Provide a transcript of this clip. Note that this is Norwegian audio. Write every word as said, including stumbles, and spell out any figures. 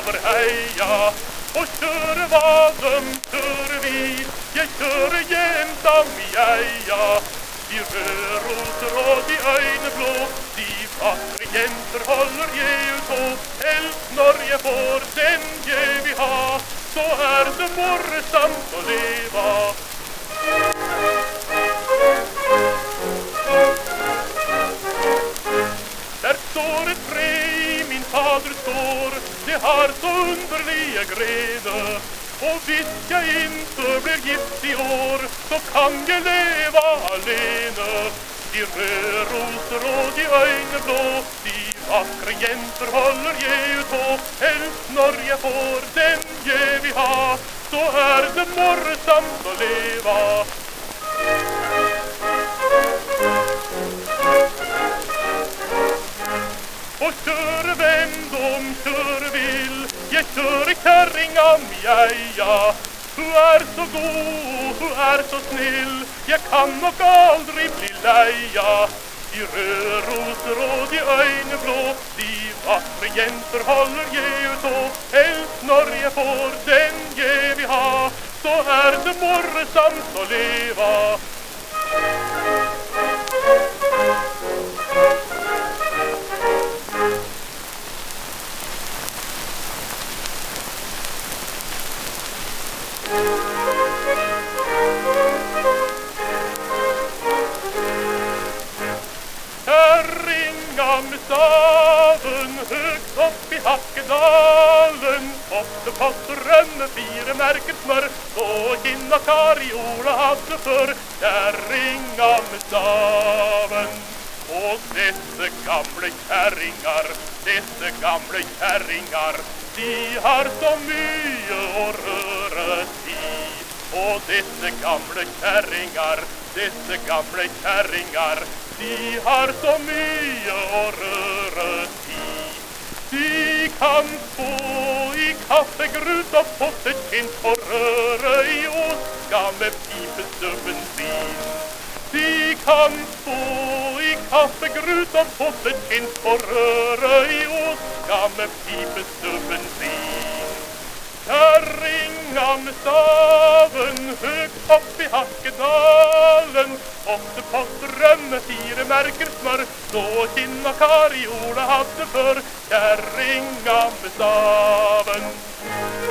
over heia. Og kjøre hva dem kjører vi, jeg kjører jenta mi eia. De røde roser og de øyne blå, de vakre jenter holder jeg ut på. Helst når jeg får den jeg vil ha, så er det morsomt å leva. Der står et tre i min faders gård, det har så underlige grener. Og hvis jeg ikke blir gift i år, så kan jeg leve alene. De røde roser og de øyne blå, de vakre jenter holder jeg ut på. Helst når jeg får den jeg vil ha, så er det morsomt å leva. Og kjøre hvem de kjøre vil, jeg kjører kjerringa mi eia. Hun er så god, hun er så snill, jeg kan nok aldri bli leia. De røde roser og de øyne blå, de vakre jenter holder jeg ut på. Helst når jeg får den jeg vil ha, så er det morsomt å leva. Kjerringa med staven høgt opp i Hakkedalen, ofte på strømme fire merker smør, så hinna Kariola hadde før. Kjerringa med staven. Og disse gamle kjerringar, disse gamle kjerringar, de har så mye å røre i. Og disse gamle kjerringar, disse gamle kjerringar, de har så mye å røre i. De kan få i kaffegrut og pottekinn og røre i oska med pipestubben sin. De kan få i kaffegrut og pottekinn og røre i oska med pipestubben sin. Kjerringa med staven høgt opp i Hakkedalen, ofte på strømme fire merker smør, så hinna Kariola hadde før. Kjerringa med staven.